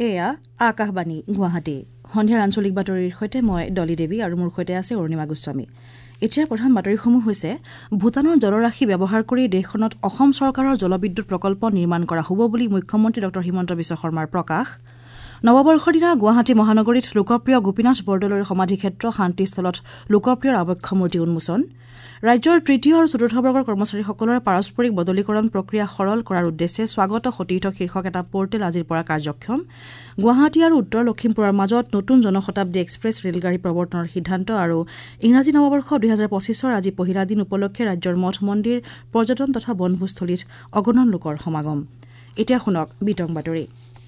এয়া আকাশবাণী গুৱাহাটী সন্ধিয়াৰ আঞ্চলিক বাতৰিৰ সৈতে মই ডলি দেৱী আৰু মোৰ সৈতে আছে অৰুণিমা গোস্বামী। এতিয়া প্ৰধান বাতৰিসমূহ হৈছে ভূটানৰ জলৰাশি ব্যৱহাৰ কৰি দেশখনত অসম চৰকাৰৰ জলবিদ্যুৎ প্ৰকল্প নিৰ্মাণ কৰা হ'ব বুলি মুখ্যমন্ত্ৰী ডক্টৰ হিমন্ত বিশ্ব শৰ্মাৰ প্ৰকাশ। নৱবৰ্ষৰ দিনা গুৱাহাটী মহানগৰীত লোকপ্ৰিয় গোপীনাথ বৰদলৈৰ সমাধিক্ষেত্ৰ শান্তিস্থলত লোকপ্ৰিয়ৰ আবক্ষ মূৰ্তি উন্মোচন। ৰাজ্যৰ তৃতীয় আৰু চতুৰ্থ বৰ্গৰ কৰ্মচাৰীসকলৰ পাৰস্পৰিক বদলীকৰণ প্ৰক্ৰিয়া সৰল কৰাৰ উদ্দেশ্যে স্বাগত সতীৰ্থ শীৰ্ষক এটা পৰ্টেল আজিৰ পৰা কাৰ্যক্ষম। গুৱাহাটী আৰু উত্তৰ লখিমপুৰৰ মাজত নতুন জনশতাব্দী এক্সপ্ৰেছ ৰেলগাড়ী প্ৰৱৰ্তনৰ সিদ্ধান্ত আৰু ইংৰাজী নৱবৰ্ষ 2025ৰ আজি পহিলা দিন উপলক্ষে ৰাজ্যৰ মঠ মন্দিৰ পৰ্যটন তথা বনভোজস্থলীত অগণন লোকৰ সমাগম। এতিয়া শুনক বিতং বাতৰি।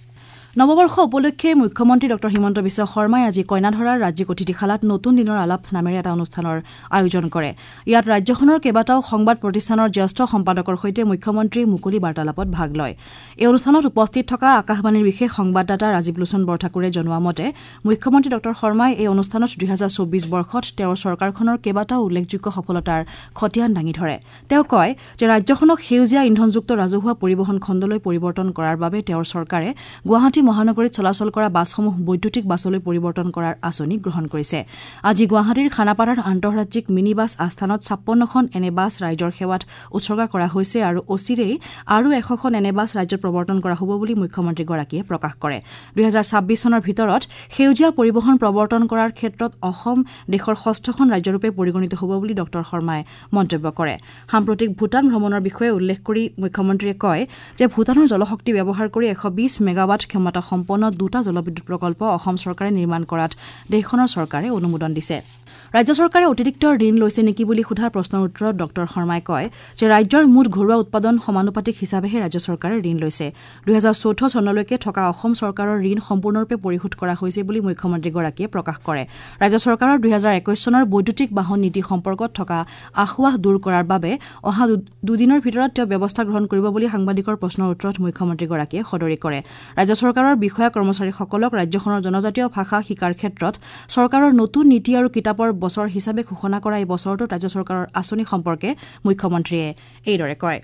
নৱবৰ্ষ উপলক্ষে মুখ্যমন্ত্ৰী ডক্টৰ হিমন্ত বিশ্ব শৰ্মাই আজি কইনাধৰাৰ ৰাজ্যিক অতিথিশালাত নতুন দিনৰ আলাপ নামেৰে এটা অনুষ্ঠানৰ আয়োজন কৰে। ইয়াত ৰাজ্যখনৰ কেইবাটাও সংবাদ প্ৰতিষ্ঠানৰ জ্যেষ্ঠ সম্পাদকৰ সৈতে মুখ্যমন্ত্ৰীয়ে মুকলি বাৰ্তালাপত ভাগ লয়। এই অনুষ্ঠানত উপস্থিত থকা আকাশবাণীৰ বিশেষ সংবাদদাতা ৰাজীৱ লোচন বৰঠাকুৰে জনোৱা মতে মুখ্যমন্ত্ৰী ডক্টৰ শৰ্মাই এই অনুষ্ঠানত 2024 বৰ্ষত তেওঁৰ চৰকাৰখনৰ কেইবাটাও উল্লেখযোগ্য সফলতাৰ খতিয়ান দাঙি ধৰে। তেওঁ কয় যে ৰাজ্যখনক সেউজীয়া ইন্ধনযুক্ত ৰাজহুৱা পৰিবহণ খণ্ডলৈ পৰিৱৰ্তন কৰাৰ বাবে তেওঁৰ চৰকাৰে গুৱাহাটী মহানগৰীত চলাচল কৰা বাছসমূহ বৈদ্যুতিক বাছলৈ পৰিৱৰ্তন কৰাৰ আঁচনি গ্ৰহণ কৰিছে। আজি গুৱাহাটীৰ খানাপাৰাৰ আন্তঃৰাজ্যিক মিনি বাছ আস্থানত 56খন এনে বাছ ৰাইজৰ সেৱাত উৎসৰ্গা কৰা হৈছে আৰু অচিৰেই আৰু 100খন এনে বাছ ৰাজ্যত প্ৰৱৰ্তন কৰা হ'ব বুলি মুখ্যমন্ত্ৰীগৰাকীয়ে প্ৰকাশ কৰে। 2026 চনৰ ভিতৰত সেউজীয়া পৰিবহণ প্ৰৱৰ্তন কৰাৰ ক্ষেত্ৰত অসম দেশৰ 6খন ৰাজ্যৰূপে পৰিগণিত হ'ব বুলি ডক্টৰ শৰ্মাই মন্তব্য কৰে। সাম্প্ৰতিক ভূটান ভ্ৰমণৰ বিষয়ে উল্লেখ কৰি মুখ্যমন্ত্ৰীয়ে কয় যে ভূটানৰ জলশক্তি ব্যৱহাৰ কৰি 120 মেগাৱাট ক্ষমতা সম্পন্ন দুটা জলবিদ্যুৎ প্ৰকল্প অসম চৰকাৰে নিৰ্মাণ কৰাত দেশখনৰ চৰকাৰে অনুমোদন দিছে। ৰাজ্য চৰকাৰে অতিৰিক্ত ঋণ লৈছে নেকি বুলি সোধা প্ৰশ্নৰ উত্তৰত ডক্টৰ শৰ্মাই কয় যে ৰাজ্যৰ মুঠ ঘৰুৱা উৎপাদন সমানুপাতিক হিচাপেহে ৰাজ্য চৰকাৰে ঋণ লৈছে। 2014 চনলৈকে থকা অসম চৰকাৰৰ ঋণ সম্পূৰ্ণৰূপে পৰিশোধ কৰা হৈছে বুলি মুখ্যমন্ত্ৰীগৰাকীয়ে প্ৰকাশ কৰে। ৰাজ্য চৰকাৰৰ 2021 চনৰ বৈদ্যুতিক বাহন নীতি সম্পৰ্কত থকা আশোৱাহ দূৰ কৰাৰ বাবে অহা দুদিনৰ ভিতৰত তেওঁ ব্যৱস্থা গ্ৰহণ কৰিব বুলি সাংবাদিকৰ প্ৰশ্নৰ উত্তৰত মুখ্যমন্ত্ৰীগৰাকীয়ে সদৰি কৰে। ৰাজ্য চৰকাৰৰ বিষয়া কৰ্মচাৰীসকলক ৰাজ্যখনৰ জনজাতীয় ভাষা শিকাৰ ক্ষেত্ৰত চৰকাৰৰ নতুন নীতি আৰু কিতাপৰ বছৰ হিচাপে ঘোষণা কৰা এই বছৰটোত ৰাজ্য চৰকাৰৰ আঁচনি সম্পৰ্কে মুখ্যমন্ত্ৰীয়ে এইদৰে কয়।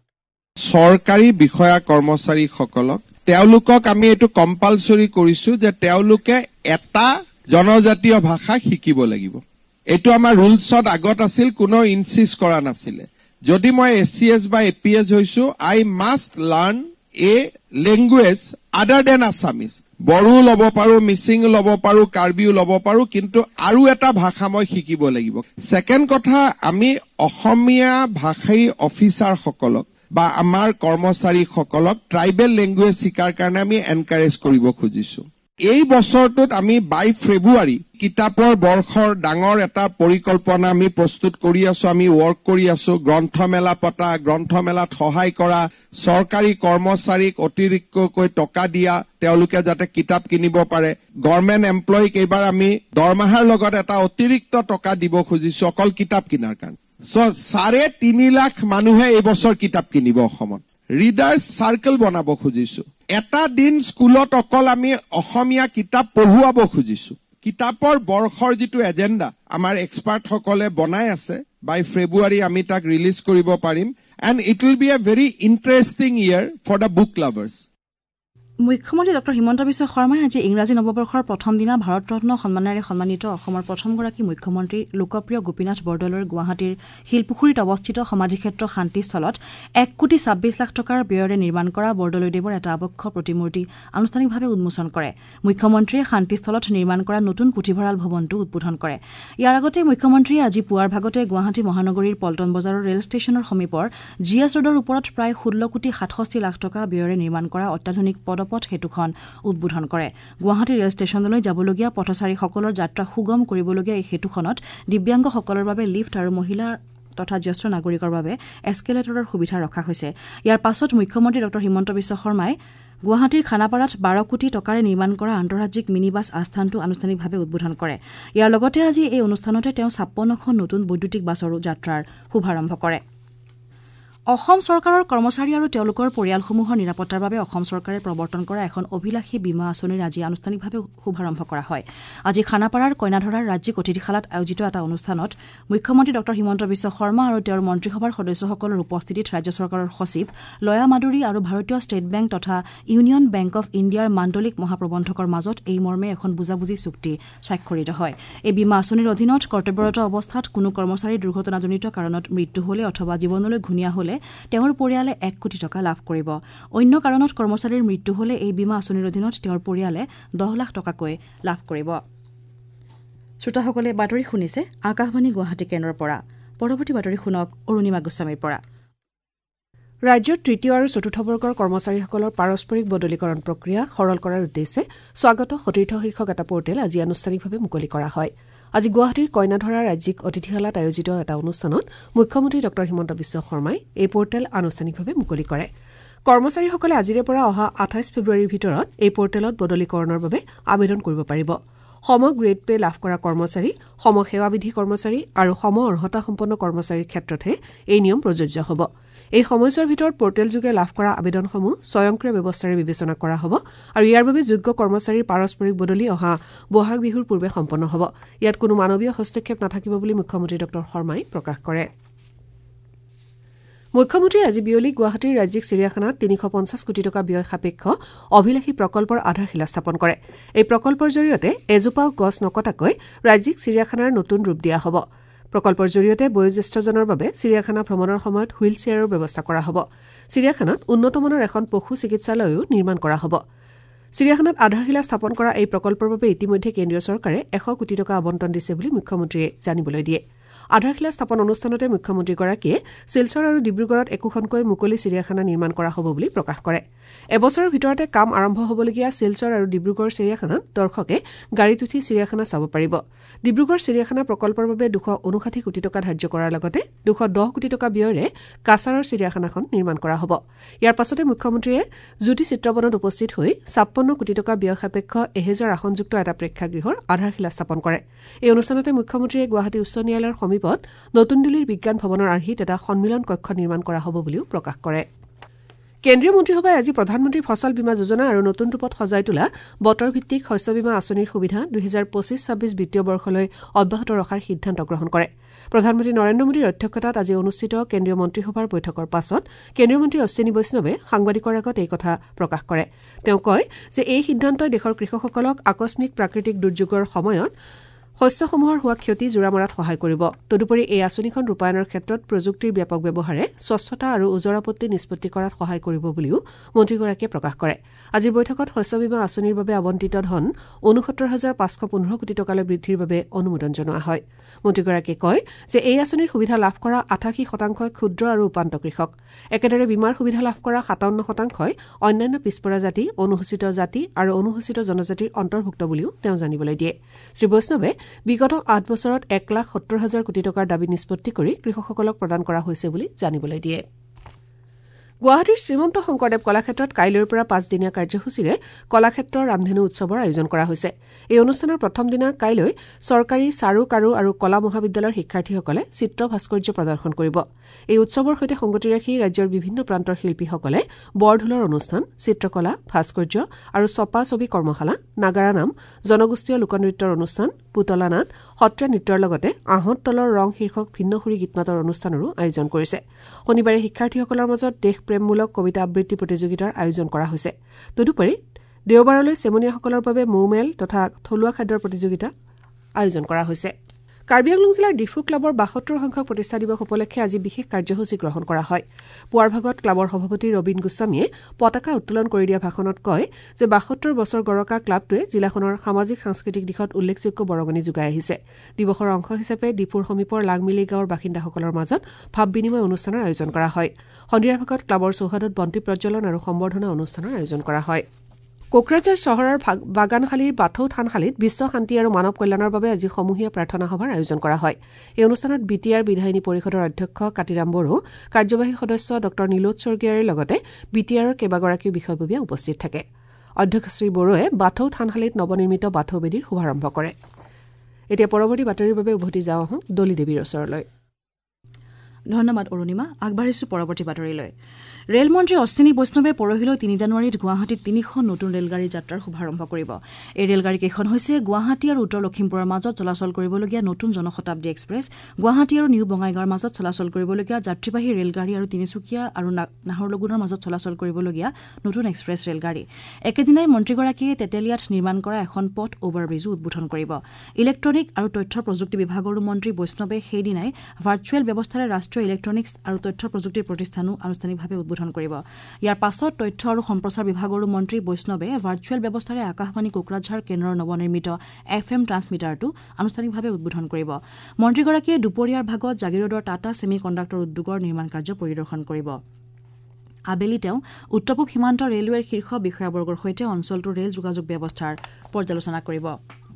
চৰকাৰী বিষয়া কৰ্মচাৰীসকলক তেওঁলোকক আমি এইটো কম্পালচৰি কৰিছো যে তেওঁলোকে এটা জনজাতীয় ভাষা শিকিব লাগিব। এইটো আমাৰ ৰুলছত আগত আছিল, কোনো ইনচিষ্ট কৰা নাছিলে। যদি মই SCS বা APS হৈছো, I must learn a language other than Assamese. Bodo ল'ব পাৰো, মিচিং ল'ব পাৰো, কাৰ্বিও ল'ব পাৰো, কিন্তু আৰু এটা ভাষা মই শিকিব লাগিব। ছেকেণ্ড কথা, আমি অসমীয়া ভাষী অফিচাৰসকলক বা আমাৰ কৰ্মচাৰীসকলক ট্ৰাইবেল লেংগুৱেজ শিকাৰ কাৰণে আমি এনকাৰেজ কৰিব খুজিছো। এই বছৰটোত আমি 22 ফেব্ৰুৱাৰী কিতাপৰ বৰ্ষৰ ডাঙৰ এটা পৰিকল্পনা আমি প্ৰস্তুত কৰি আছো, আমি ৱৰ্ক কৰি আছো। গ্ৰন্থমেলা পতা, গ্ৰন্থমেলাত সহায় কৰা, চৰকাৰী কৰ্মচাৰীক অতিৰিক্তকৈ টকা দিয়া, তেওঁলোকে যাতে কিতাপ কিনিব পাৰে। গভৰ্ণমেণ্ট এমপ্লয়ীক এইবাৰ আমি দৰমহাৰ লগত এটা অতিৰিক্ত টকা দিব খুজিছো অকল কিতাপ কিনাৰ কাৰণে। 3.5 লাখ মানুহে এই বছৰ কিতাপ কিনিব অসমত। ৰিডাৰ্ছ চাৰ্কেল বনাব খুজিছো। এটা দিন স্কুলত অকল আমি অসমীয়া কিতাপ পঢ়ুৱাব খুজিছো। কিতাপৰ বৰ্ষৰ যিটো এজেণ্ডা আমাৰ এক্সপাৰ্টসকলে বনাই আছে, 22 ফেব্ৰুৱাৰী আমি তাক ৰিলিজ কৰিব পাৰিম। And it will be a very interesting year for the book lovers. মুখ্যমন্ত্ৰী ডক্টৰ হিমন্ত বিশ্ব শৰ্মাই আজি ইংৰাজী নৱবৰ্ষৰ প্ৰথম দিনা ভাৰত ৰত্ন সন্মানেৰে সন্মানিত অসমৰ প্ৰথমগৰাকী মুখ্যমন্ত্ৰী লোকপ্ৰিয় গোপীনাথ বৰদলৈৰ গুৱাহাটীৰ শিলপুখুৰীত অৱস্থিত সমাধিক্ষেত্ৰ শান্তিস্থলত 1,26 লাখ টকাৰ ব্যয়েৰে নিৰ্মাণ কৰা বৰদলৈদেৱৰ এটা আবক্ষ প্ৰতিমূৰ্তি আনুষ্ঠানিকভাৱে উন্মোচন কৰে। মুখ্যমন্ত্ৰীয়ে শান্তিস্থলত নিৰ্মাণ কৰা নতুন পুথিভঁৰাল ভৱনটো উদ্বোধন কৰে। ইয়াৰ আগতে মুখ্যমন্ত্ৰীয়ে আজি পুৱাৰ ভাগতে গুৱাহাটী মহানগৰীৰ পল্টন বজাৰৰ ৰেল ষ্টেচনৰ সমীপৰ GS ৰোডৰ ওপৰত প্ৰায় 16,67 লাখ টকা ব্যয়েৰে নিৰ্মাণ কৰা অত্যাধুনিক পথ সেতুখন উদ্বোধন কৰে। গুৱাহাটী ৰেল ষ্টেচনলৈ যাবলগীয়া পথচাৰীসকলৰ যাত্ৰা সুগম কৰিবলগীয়া এই সেতুখনত দিব্যাংগসকলৰ বাবে লিফ্ট আৰু মহিলা তথা জ্যেষ্ঠ নাগৰিকৰ বাবে এস্কেলেটৰৰ সুবিধা ৰখা হৈছে। ইয়াৰ পাছত মুখ্যমন্ত্ৰী ডক্টৰ হিমন্ত বিশ্ব শৰ্মাই গুৱাহাটীৰ খানাপাৰাত 12 কোটি টকাৰে নিৰ্মাণ কৰা আন্তঃৰাজ্যিক মিনি বাছ আস্থানটো আনুষ্ঠানিকভাৱে উদ্বোধন কৰে। ইয়াৰ লগতে আজি এই অনুষ্ঠানতে তেওঁ 56খন নতুন বৈদ্যুতিক বাছৰো যাত্ৰাৰ শুভাৰম্ভ কৰে। অসম চৰকাৰৰ কৰ্মচাৰী আৰু তেওঁলোকৰ পৰিয়ালসমূহৰ নিৰাপত্তাৰ বাবে অসম চৰকাৰে প্ৰৱৰ্তন কৰা এখন অভিলাষী বীমা আঁচনিৰ আজি আনুষ্ঠানিকভাৱে শুভাৰম্ভ কৰা হয়। আজি খানাপাৰাৰ কইনাধৰাৰ ৰাজ্যিক অতিথিশালাত আয়োজিত এটা অনুষ্ঠানত মুখ্যমন্ত্ৰী ড হিমন্ত বিশ্ব শৰ্মা আৰু তেওঁৰ মন্ত্ৰীসভাৰ সদস্যসকলৰ উপস্থিতিত ৰাজ্য চৰকাৰৰ সচিব লয়া মাদুৰী আৰু ভাৰতীয় ষ্টেট বেংক তথা ইউনিয়ন বেংক অব ইণ্ডিয়াৰ মাণ্ডলিক মহাপ্ৰবন্ধকৰ মাজত এই মৰ্মে এখন বুজাবুজি চুক্তি স্বাক্ষৰিত হয়। এই বীমা আঁচনিৰ অধীনত কৰ্তব্যৰত অৱস্থাত কোনো কৰ্মচাৰীৰ দুৰ্ঘটনাজনিত কাৰণত মৃত্যু হলে অথবা জীৱনলৈ ঘূণীয়া হলে তেওঁৰ পৰিয়ালে 1 কোটি টকা লাভ কৰিব। অন্য কাৰণত কৰ্মচাৰীৰ মৃত্যু হলে এই বীমা আঁচনিৰ অধীনত তেওঁৰ পৰিয়ালে 10 লাখ টকাকৈ লাভ কৰিব। শ্ৰোতাসকলে বাতৰি শুনিছে আকাশবাণী গুৱাহাটী কেন্দ্ৰৰ পৰা। পৰৱৰ্তী বাতৰি শুনক অৰুণিমা গোস্বামীৰ পৰা। ৰাজ্যৰ তৃতীয় আৰু চতুৰ্থ বৰ্গৰ কৰ্মচাৰীসকলৰ পাৰস্পৰিক বদলীকৰণ প্ৰক্ৰিয়া সৰল কৰাৰ উদ্দেশ্যে স্বাগত সতীৰ্থ শীৰ্ষক এটা পৰ্টেল আজি আনুষ্ঠানিকভাৱে মুকলি কৰা হয়। আজি গুৱাহাটীৰ কইনাধৰা ৰাজ্যিক অতিথিশালাত আয়োজিত এটা অনুষ্ঠানত মুখ্যমন্ত্ৰী ড হিমন্ত বিশ্ব শৰ্মাই এই পৰ্টেল আনুষ্ঠানিকভাৱে মুকলি কৰে। কৰ্মচাৰীসকলে আজিৰে পৰা অহা 28 ফেব্ৰুৱাৰীৰ ভিতৰত এই পৰ্টেলত বদলীকৰণৰ বাবে আবেদন কৰিব পাৰিব। সম গ্ৰেড পে লাভ কৰা কৰ্মচাৰী, সম সেৱাবিধি কৰ্মচাৰী আৰু সম অৰ্হতা সম্পন্ন কৰ্মচাৰীৰ ক্ষেত্ৰতহে এই নিয়ম প্ৰযোজ্য হ'ব। এই সময়ছোৱাৰ ভিতৰত পৰ্টেলযোগে লাভ কৰা আবেদনসমূহ স্বয়ংক্ৰিয় ব্যৱস্থাৰে বিবেচনা কৰা হ'ব আৰু ইয়াৰ বাবে যোগ্য কৰ্মচাৰীৰ পাৰস্পৰিক বদলি অহা বহাগ বিহুৰ পূৰ্বে সম্পন্ন হ'ব। ইয়াত কোনো মানৱীয় হস্তক্ষেপ নাথাকিব বুলি মুখ্যমন্ত্ৰী ড শৰ্মাই প্ৰকাশ কৰে। মুখ্যমন্ত্ৰীয়ে আজি বিয়লি গুৱাহাটীৰ ৰাজ্যিক চিৰিয়াখানাত 350 কোটি টকা ব্যয় সাপেক্ষ অভিলাষী প্ৰকল্পৰ আধাৰশিলা স্থাপন কৰে। এই প্ৰকল্পৰ জৰিয়তে এজোপাও গছ নকটাকৈ ৰাজ্যিক চিৰিয়াখানাৰ নতুন ৰূপ দিয়া হ'ব। প্ৰকল্পৰ জৰিয়তে বয়োজ্যেষ্ঠজনৰ বাবে চিৰিয়াখানা ভ্ৰমণৰ সময়ত হুইল চেয়াৰৰ ব্যৱস্থা কৰা হ'ব। চিৰিয়াখানাত উন্নতমানৰ এখন পশু চিকিৎসালয়ও নিৰ্মাণ কৰা হ'ব। চিৰিয়াখানাত আধাৰশিলা স্থাপন কৰা এই প্ৰকল্পৰ বাবে ইতিমধ্যে কেন্দ্ৰীয় চৰকাৰে 100 কোটি টকা আবণ্টন দিছে বুলি মুখ্যমন্ত্ৰীয়ে জানিবলৈ দিয়ে। আধাৰশিলা স্থাপন অনুষ্ঠানতে মুখ্যমন্ত্ৰীগৰাকীয়ে শিলচৰ আৰু ডিব্ৰুগড়ত একোখনকৈ মুকলি চিৰিয়াখানা নিৰ্মাণ কৰা হ'ব বুলি প্ৰকাশ কৰে। এবছৰৰ ভিতৰতে কাম আৰম্ভ হ'বলগীয়া শিলচৰ আৰু ডিব্ৰুগড় চিৰিয়াখানাত দৰ্শকে গাড়ীত উঠি চিৰিয়াখানা চাব পাৰিব। ডিব্ৰুগড় চিৰিয়াখানা প্ৰকল্পৰ বাবে 259 কোটি টকা ধাৰ্য কৰাৰ লগতে 210 কোটি টকা ব্যয়েৰে কাছাৰৰ চিৰিয়াখানাখন নিৰ্মাণ কৰা হ'ব। ইয়াৰ পাছতে মুখ্যমন্ত্ৰীয়ে জ্যোতি চিত্ৰবনত উপস্থিত হৈ 56 কোটি টকা ব্যয় সাপেক্ষ 1000 আসনযুক্ত এটা প্ৰেক্ষাগৃহৰ আধাৰশিলা স্থাপন কৰে। এই অনুষ্ঠানতে মুখ্যমন্ত্ৰীয়ে গুৱাহাটী উচ্চ ন্যায়ালয়ৰ সমীপত নতুন দিল্লীৰ বিজ্ঞান ভৱনৰ আৰ্হিত এটা সন্মিলন কক্ষ নিৰ্মাণ কৰা হ'ব বুলিও প্ৰকাশ কৰে। কেন্দ্ৰীয় মন্ত্ৰীসভাই আজি প্ৰধানমন্ত্ৰী ফচল বীমা যোজনা আৰু নতুন ৰূপত সজাই তোলা বতৰ ভিত্তিক শস্য বীমা আঁচনিৰ সুবিধা 2025-26 বিত্তীয় বৰ্ষলৈ অব্যাহত ৰখাৰ সিদ্ধান্ত গ্ৰহণ কৰে। প্ৰধানমন্ত্ৰী নৰেন্দ্ৰ মোদীৰ অধ্যক্ষতাত আজি অনুষ্ঠিত কেন্দ্ৰীয় মন্ত্ৰীসভাৰ বৈঠকৰ পাছত কেন্দ্ৰীয় মন্ত্ৰী অশ্বিনী বৈষ্ণৱে সাংবাদিকৰ আগত এই কথা প্ৰকাশ কৰে। তেওঁ কয় যে এই সিদ্ধান্তই দেশৰ কৃষকসকলক আকস্মিক প্ৰাকৃতিক দুৰ্যোগৰ সময়ত শস্যসমূহৰ হোৱা ক্ষতি জোৰা মৰাত সহায় কৰিব। তদুপৰি এই আঁচনিখন ৰূপায়ণৰ ক্ষেত্ৰত প্ৰযুক্তিৰ ব্যাপক ব্যৱহাৰে স্বচ্ছতা আৰু ওজৰ আপত্তি নিষ্পত্তি কৰাত সহায় কৰিব বুলিও মন্ত্ৰীগৰাকীয়ে প্ৰকাশ কৰে। আজিৰ বৈঠকত শস্য বীমা আঁচনিৰ বাবে আবণ্টিত ধন 69,515 কোটি টকালৈ বৃদ্ধিৰ বাবে অনুমোদন জনোৱা হয়। মন্ত্ৰীগৰাকীয়ে কয় যে এই আঁচনিৰ সুবিধা লাভ কৰা 88% ক্ষুদ্ৰ আৰু উপান্ত কৃষক। একেদৰে বীমাৰ সুবিধা লাভ কৰা 57% অন্যান্য পিছপৰা জাতি, অনুসূচিত জাতি আৰু অনুসূচিত জনজাতিৰ অন্তৰ্ভুক্ত বুলিও তেওঁ জানিবলৈ দিয়ে। শ্ৰী বৈষ্ণৱে বিগত 8 বছৰত 1,70,000 কোটি টকাৰ দাবী নিষ্পত্তি কৰি কৃষকসকলক প্ৰদান কৰা হৈছে বুলি জানিবলৈ দিয়ে। গুৱাহাটীৰ শ্ৰীমন্ত শংকৰদেৱ কলাক্ষেত্ৰত কাইলৈৰ পৰা 5দিনীয়া কাৰ্যসূচীৰে কলাক্ষেত্ৰ ৰামধেনু উৎসৱৰ আয়োজন কৰা হৈছে। এই অনুষ্ঠানৰ প্ৰথম দিনা কাইলৈ চৰকাৰী চাৰু কাৰু আৰু কলা মহাবিদ্যালয়ৰ শিক্ষাৰ্থীসকলে চিত্ৰ ভাস্কৰ্য প্ৰদৰ্শন কৰিব। এই উৎসৱৰ সৈতে সংগতি ৰাখি ৰাজ্যৰ বিভিন্ন প্ৰান্তৰ শিল্পীসকলে বৰঢোলৰ অনুষ্ঠান, চিত্ৰকলা, ভাস্কৰ্য আৰু ছপা ছবি কৰ্মশালা, নাগাৰা নাম, জনগোষ্ঠীয় লোকনৃত্যৰ অনুষ্ঠান, পুতলা নাট, সত্ৰীয়া নৃত্যৰ লগতে আহঁত তলৰ ৰং শীৰ্ষক ভিন্নসুৰী গীতমাতৰ অনুষ্ঠানৰো আয়োজন কৰিছে। শনিবাৰে শিক্ষাৰ্থীসকলৰ মাজত দেশপ্ৰেমমূলক কবিতা আবৃত্তি প্ৰতিযোগিতাৰ আয়োজন কৰা হৈছে। তদুপৰি দেওবাৰলৈ চেমনীয়াসকলৰ বাবে মৌমেল তথা থলুৱা খাদ্যৰ প্ৰতিযোগিতা আয়োজন কৰা হৈছে। কাৰ্বি আংলং জিলাৰ ডিফু ক্লাবৰ 72 সংখ্যক প্ৰতিষ্ঠা দিৱস উপলক্ষে আজি বিশেষ কাৰ্যসূচী গ্ৰহণ কৰা হয়। পুৱাৰ ভাগত ক্লাবৰ সভাপতি ৰবীন গোস্বামীয়ে পতাকা উত্তোলন কৰি দিয়া ভাষণত কয় যে 72 বছৰ গৰকা ক্লাবটোৱে জিলাখনৰ সামাজিক সাংস্কৃতিক দিশত উল্লেখযোগ্য বৰঙণি যোগাই আহিছে। দিৱসৰ অংশ হিচাপে ডিফুৰ সমীপৰ লাগমিলি গাঁৱৰ বাসিন্দাসকলৰ মাজত ভাৱ বিনিময় অনুষ্ঠানৰ আয়োজন কৰা হয়। সন্ধিয়াৰ ভাগত ক্লাবৰ চৌহদত বন্তি প্ৰজ্বলন আৰু সম্বৰ্ধনা অনুষ্ঠানৰ আয়োজন কৰা হয়। কোকৰাঝাৰ চহৰৰ বাগানশালীৰ বাথৌ থানশালীত বিশ্ব শান্তি আৰু মানৱ কল্যাণৰ বাবে আজি সমূহীয়া প্ৰাৰ্থনা সভাৰ আয়োজন কৰা হয়। এই অনুষ্ঠানত BTR বিধায়িনী পৰিষদৰ অধ্যক্ষ কাতিৰাম বড়ো, কাৰ্যবাহী সদস্য ড নীলোৎ স্বৰ্গীয়াৰীৰ লগতে BTRৰ কেইবাগৰাকীও বিষয়ববীয়া উপস্থিত থাকে। অধ্যক্ষ শ্ৰী বড়োৱে বাথৌ থানশালীত নৱনিৰ্মিত বাথৌ বেদীৰ শুভাৰম্ভ কৰে। এতিয়া পৰৱৰ্তী বাতৰিৰ বাবে উভতি যাওঁ আহোঁ দলি দেৱীৰ ওচৰলৈ। ধন্যবাদ অৰুণিমা আগবাঢ়িছো পৰৱৰ্তী বাতৰিলৈ ৰেলমন্ত্ৰী অশ্বিনী বৈষ্ণৱে পৰহিলৈ ৩ জানুৱাৰীত গুৱাহাটীত ৩খন নতুন ৰেলগাড়ী যাত্ৰাৰ শুভাৰম্ভ কৰিব এই ৰেলগাড়ীকেইখন হৈছে গুৱাহাটী আৰু উত্তৰ লখিমপুৰৰ মাজত চলাচল কৰিবলগীয়া নতুন জনশতাব্দী এক্সপ্ৰেছ গুৱাহাটী আৰু নিউ বঙাইগাঁৱৰ মাজত চলাচল কৰিবলগীয়া যাত্ৰীবাহী ৰেলগাড়ী আৰু তিনিচুকীয়া আৰু নাহৰলগুনৰ মাজত চলাচল কৰিবলগীয়া নতুন এক্সপ্ৰেছ ৰেলগাড়ী একেদিনাই মন্ত্ৰীগৰাকীয়ে তেতেলিয়াত নিৰ্মাণ কৰা এখন পথ অভাৰব্ৰিজো উদ্বোধন কৰিব ইলেক্ট্ৰনিক আৰু তথ্য প্ৰযুক্তি বিভাগৰ মন্ত্ৰী বৈষ্ণৱে সেইদিনাই ভাৰ্চুৱেল ব্যৱস্থাৰে ৰাষ্ট্ৰীয় ইলেক্ট্ৰনিক্স আৰু তথ্য প্ৰযুক্তি প্ৰতিষ্ঠানো আনুষ্ঠানিকভাৱে উদ্বোধন কৰিব ইয়াৰ পাছত তথ্য আৰু সম্প্ৰচাৰ বিভাগৰ মন্ত্ৰী বৈষ্ণৱে ভাৰ্চুৱেল ব্যৱস্থাৰে আকাশবাণী কোকৰাঝাৰ কেন্দ্ৰৰ নৱনিৰ্মিত FM ট্ৰান্সমিটাৰটো আনুষ্ঠানিকভাৱে উদ্বোধন কৰিব মন্ত্ৰীগৰাকীয়ে দুপৰীয়াৰ ভাগত জাগিৰোডৰ টাটা ছেমি কণ্ডাক্টৰ উদ্যোগৰ নিৰ্মাণ কাৰ্য পৰিদৰ্শন কৰিব আবেলি তেওঁ উত্তৰ পূব সীমান্ত ৰেলৱেৰ শীৰ্ষ বিষয়াবৰ্গৰ সৈতে অঞ্চলটোৰ ৰেল যোগাযোগ ব্যৱস্থাৰ পৰ্যালোচনা কৰিব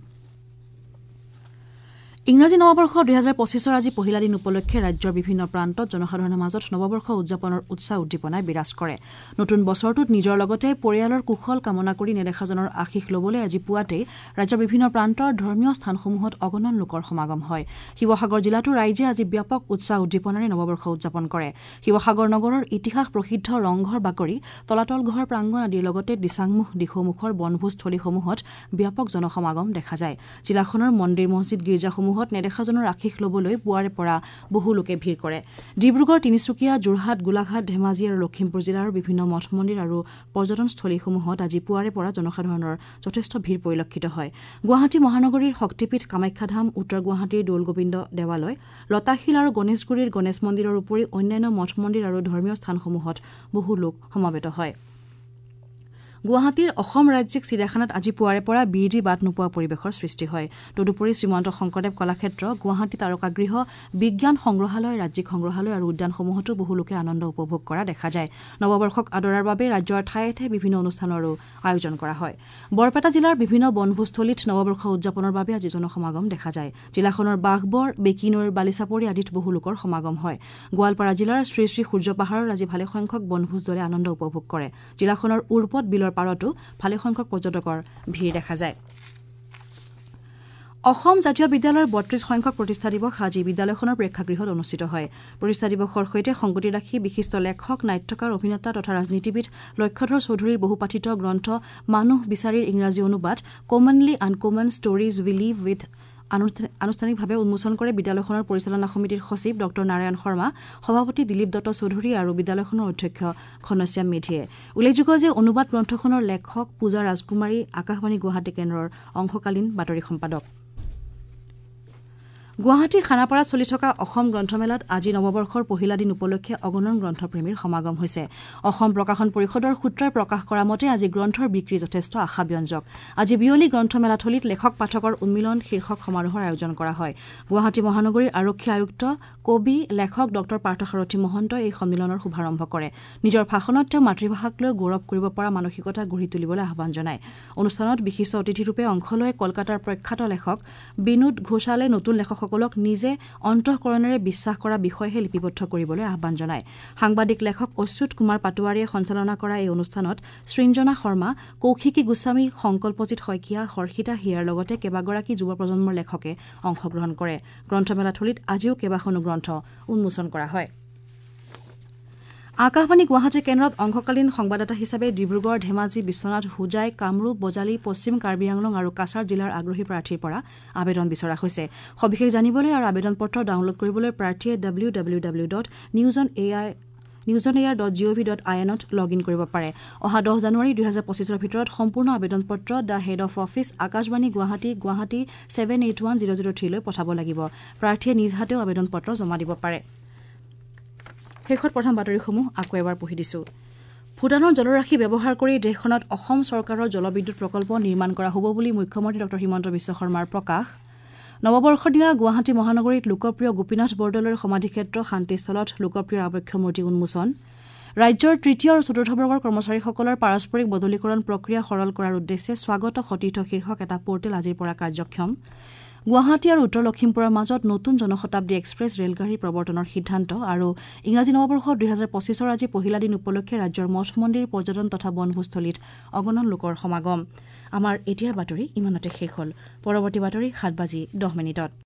ইংৰাজী নৱবৰ্ষ ২০২৫ৰ আজি পহিলা দিন উপলক্ষে ৰাজ্যৰ বিভিন্ন প্ৰান্তত জনসাধাৰণৰ মাজত নৱবৰ্ষ উদযাপনৰ উৎসাহ উদ্দীপনাই বিৰাজ কৰে নতুন বছৰটোত নিজৰ লগতে পৰিয়ালৰ কুশল কামনা কৰি নেদেখাজনৰ আশীষ ল'বলৈ আজি পুৱাতেই ৰাজ্যৰ বিভিন্ন প্ৰান্তৰ ধৰ্মীয় স্থানসমূহত অগণন লোকৰ সমাগম হয় শিৱসাগৰ জিলাতো ৰাইজে আজি ব্যাপক উৎসাহ উদ্দীপনাৰে নৱবৰ্ষ উদযাপন কৰে শিৱসাগৰ নগৰৰ ইতিহাস প্ৰসিদ্ধ ৰংঘৰ বাকৰি তলাতল ঘৰ প্ৰাংগণ আদিৰ লগতে দিচাংমুখ দিখৌমুখৰ বনভোজস্থলীসমূহত ব্যাপক জনসমাগম দেখা যায় জিলাখনৰ মন্দিৰ মছজিদ গীৰ্জাসমূহ নেদেখাজনৰ আশীষ ল'বলৈ পুৱাৰে পৰা বহু লোকে ভিৰ কৰে ডিব্ৰুগড় তিনিচুকীয়া যোৰহাট গোলাঘাট ধেমাজি আৰু লখিমপুৰ জিলাৰ বিভিন্ন মঠ মন্দিৰ আৰু পৰ্যটনস্থলীসমূহত আজি পুৱাৰে পৰা জনসাধাৰণৰ যথেষ্ট ভিৰ পৰিলক্ষিত হয় গুৱাহাটী মহানগৰীৰ শক্তিপীঠ কামাখ্যাধাম উত্তৰ গুৱাহাটীৰ দৌলগোবিন্দ দেৱালয় লতাশিল আৰু গণেশগুৰিৰ গণেশ মন্দিৰৰ উপৰি অন্যান্য মঠ মন্দিৰ আৰু ধৰ্মীয় স্থানসমূহত বহু লোক সমবেত হয় গুৱাহাটীৰ অসম ৰাজ্যিক চিৰিয়াখানাত আজি পুৱাৰে পৰা বিৰতি বাট নোপোৱা পৰিৱেশৰ সৃষ্টি হয় তদুপৰি শ্ৰীমন্ত শংকৰদেৱ কলাক্ষেত্ৰ গুৱাহাটী তাৰকাগৃহ বিজ্ঞান সংগ্ৰহালয় ৰাজ্যিক সংগ্ৰহালয় আৰু উদ্যানসমূহতো বহু লোকে আনন্দ উপভোগ কৰা দেখা যায় নৱবৰ্ষক আদৰাৰ বাবে ৰাজ্যৰ ঠায়ে ঠায়ে বিভিন্ন অনুষ্ঠানৰো আয়োজন কৰা হয় বৰপেটা জিলাৰ বিভিন্ন বনভোজস্থলীত নৱবৰ্ষ উদযাপনৰ বাবে আজি জনসমাগম দেখা যায় জিলাখনৰ বাঘবৰ বেকিনৈৰ বালিচাপৰি আদিত বহু লোকৰ সমাগম হয় গোৱালপাৰা জিলাৰ শ্ৰী শ্ৰী সূৰ্য পাহাৰৰ আজি ভালেসংখ্যক বনভোজ দলে আনন্দ উপভোগ কৰে জিলাখনৰ উৰ্পত বিলৰ পাৰতো ভালেসংখ্যক পৰ্যটকৰ ভিৰ দেখা যায় অসম জাতীয় বিদ্যালয়ৰ ৩২ সংখ্যক প্ৰতিষ্ঠা দিৱস আজি বিদ্যালয়খনৰ প্ৰেক্ষাগৃহত অনুষ্ঠিত হয় প্ৰতিষ্ঠা দিৱসৰ সৈতে সংগতি ৰাখি বিশিষ্ট লেখক নাট্যকাৰ অভিনেতা তথা ৰাজনীতিবিদ লক্ষ্যধৰ চৌধুৰীৰ বহুপাঠিত গ্ৰন্থ মানুহ বিচাৰীৰ ইংৰাজী অনুবাদ commonly uncommon stories we live with আনুষ্ঠানিকভাৱে উন্মোচন কৰে বিদ্যালয়খনৰ পৰিচালনা সমিতিৰ সচিব ড নাৰায়ণ শৰ্মা সভাপতি দিলীপ দত্ত চৌধুৰী আৰু বিদ্যালয়খনৰ অধ্যক্ষ ঘনশ্যাম মেধিয়ে উল্লেখযোগ্য যে অনুবাদ গ্ৰন্থখনৰ লেখক পূজা ৰাজকুমাৰী আকাশবাণী গুৱাহাটী কেন্দ্ৰৰ অংশকালীন বাতৰি সম্পাদক গুৱাহাটী খানাপাৰাত চলি থকা অসম গ্ৰন্থমেলাত আজি নৱবৰ্ষৰ পহিলা দিন উপলক্ষে অগণন গ্ৰন্থপ্ৰেমীৰ সমাগম হৈছে অসম প্ৰকাশন পৰিষদৰ সূত্ৰই প্ৰকাশ কৰা মতে আজি গ্ৰন্থৰ বিক্ৰী যথেষ্ট আশাব্যঞ্জক আজি বিয়লি গ্ৰন্থমেলাথলীত লেখক পাঠকৰ উন্মিলন শীৰ্ষক সমাৰোহৰ আয়োজন কৰা হয় গুৱাহাটী মহানগৰীৰ আৰক্ষী আয়ুক্ত কবি লেখক ড পাৰ্থসাৰথী মহন্তই এই সন্মিলনৰ শুভাৰম্ভ কৰে নিজৰ ভাষণত তেওঁ মাতৃভাষাক লৈ গৌৰৱ কৰিব পৰা মানসিকতা গঢ়ি তুলিবলৈ আহ্বান জনায় অনুষ্ঠানত বিশিষ্ট অতিথিৰূপে অংশ লৈ কলকাতাৰ প্ৰখ্যাত লেখক বিনোদ ঘোষালে নতুন লেখকসকলক নিজে অন্তঃকৰণেৰে বিশ্বাস কৰা বিষয়হে লিপিবদ্ধ কৰিবলৈ আহ্বান জনায় সাংবাদিক লেখক অচ্যুত কুমাৰ পাটোৱাৰীয়ে সঞ্চালনা কৰা এই অনুষ্ঠানত সৃঞ্জনা শৰ্মা কৌশিকী গোস্বামী সংকল্পজিৎ শইকীয়া হৰ্ষিতা হিয়াৰ লগতে কেইবাগৰাকী যুৱ প্ৰজন্মৰ লেখকে অংশগ্ৰহণ কৰে গ্ৰন্থমেলাথলীত আজিও কেইবাখনো গ্ৰন্থ উন্মোচন কৰা হয় আকাশবাণী গুৱাহাটী কেন্দ্ৰত অংশকালীন সংবাদদাতা হিচাপে ডিব্ৰুগড় ধেমাজি বিশ্বনাথ হোজাই কামৰূপ বজালী পশ্চিম কাৰ্বি আংলং আৰু কাছাৰ জিলাৰ আগ্ৰহী প্ৰাৰ্থীৰ পৰা আবেদন বিচৰা হৈছে সবিশেষ জানিবলৈ আৰু আবেদন পত্ৰ ডাউনলোড কৰিবলৈ প্ৰাৰ্থীয়ে www.newsonair.gov.in ত লগ ইন কৰিব পাৰে অহা 10 জানুৱাৰী 2025ৰ ভিতৰত সম্পূৰ্ণ আবেদন পত্ৰ the head of office Akashvani Guwahati 781003 লৈ পঠাব লাগিব প্ৰাৰ্থীয়ে নিজ হাতেও আবেদন পত্ৰ জমা দিব পাৰে শেষত প্ৰথম বাতৰিসমূহ আকৌ এবাৰ পঢ়ি দিছো ভূটানৰ জলৰাশি ব্যৱহাৰ কৰি দেশখনত অসম চৰকাৰৰ জলবিদ্যুৎ প্ৰকল্প নিৰ্মাণ কৰা হ'ব বুলি মুখ্যমন্ত্ৰী ড হিমন্ত বিশ্ব শৰ্মাৰ প্ৰকাশ নৱবৰ্ষৰ দিনা গুৱাহাটী মহানগৰীত লোকপ্ৰিয় গোপীনাথ বৰদলৈৰ সমাধিক্ষেত্ৰ শান্তিস্থলত লোকপ্ৰিয় আবক্ষ মূৰ্তি উন্মোচন ৰাজ্যৰ তৃতীয় আৰু চতুৰ্থ বৰ্গৰ কৰ্মচাৰীসকলৰ পাৰস্পৰিক বদলীকৰণ প্ৰক্ৰিয়া সৰল কৰাৰ উদ্দেশ্যে স্বাগত সতীৰ্থ শীৰ্ষক এটা পৰ্টেল আজিৰ পৰা কাৰ্যক্ষম গুৱাহাটী আৰু উত্তৰ লখিমপুৰৰ মাজত নতুন জনশতাব্দী এক্সপ্ৰেছ ৰেলগাড়ী প্ৰৱৰ্তনৰ সিদ্ধান্ত আৰু ইংৰাজী নৱবৰ্ষ ২০২৫ৰ আজি পহিলা দিন উপলক্ষে ৰাজ্যৰ মঠ মন্দিৰ পৰ্যটন তথা বনভোজস্থলীত অগণন লোকৰ সমাগম আমাৰ এতিয়াৰ বাতৰি ইমানতে শেষ হ'ল পৰৱৰ্তী বাতৰি 7:10